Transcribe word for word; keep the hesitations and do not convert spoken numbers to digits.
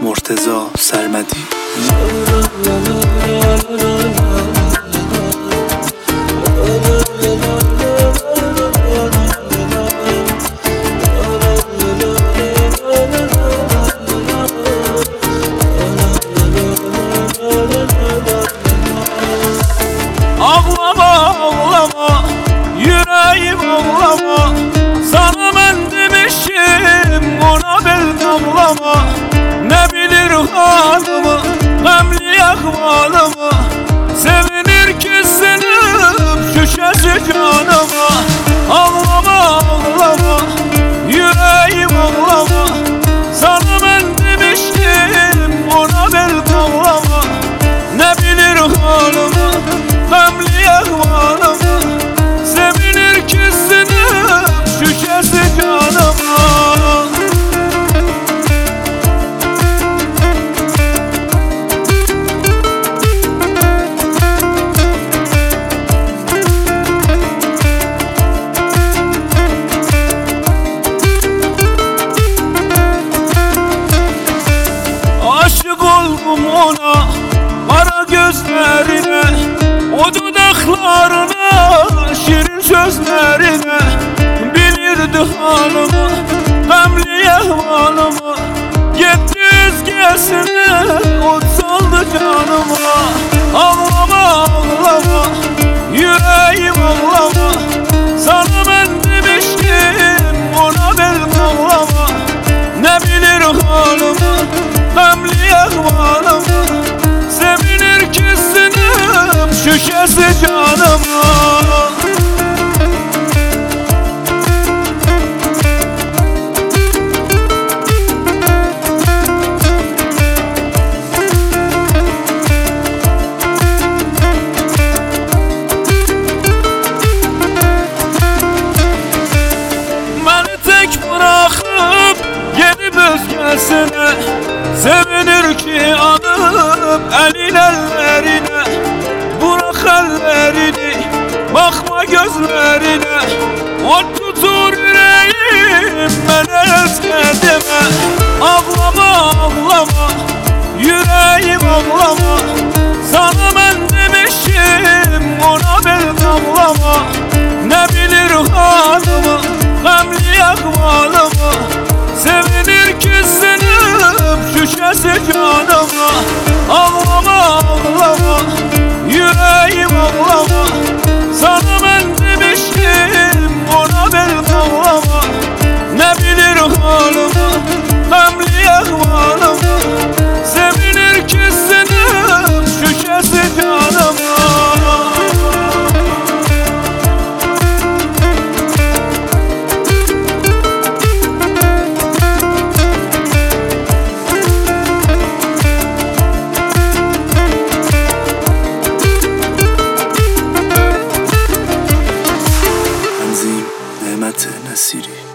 مرتضی سرمدی. Ağlama ağlama yüreğim ağlama, sana ben demişim ona ben ağlama. Ne bilir halımı memli ahvalımı, sevinir kesinip şüşesi canıma. Ağlama ağlama yüreğim ağlama, sana ben demişim ona ben ağlama. Ne bilir halımı memli ahvalımı, sevinir kesinip şüşesi canıma. Aşık oldum ona, kara gözlerine, o dudaklarına, şirin sözlerine. Bilirdi halımı, memli ahvalımı, gitti özgesine, ot saldı canıma. Ağlama ağlama yüreğim ağlama, sana ben demiştim ona ben ağlama. Ne bilir halımı memli ahvalımı, sevinir kesinip şüşesi canıma. Beni tek bırakıp gidip özgesine, sevinir ki anıp elin ellerine. Bırak ellerini, bakma gözlerine, ot tutur yüreğim bana özledime. Ağlama ağlama yüreğim ağlama, sana ben demişim ona ben ağlama. Ne bilir halımı memli ahvalımı, sevinir kesinip şüşesi canıma. Ağlama ağlama yüreğim ağlama, sana ben demiştim ona ben ağlama. Ne bilir halımı memli ahvalımı, sevinir kesinip şüşesi canıma. نعمت نصیری.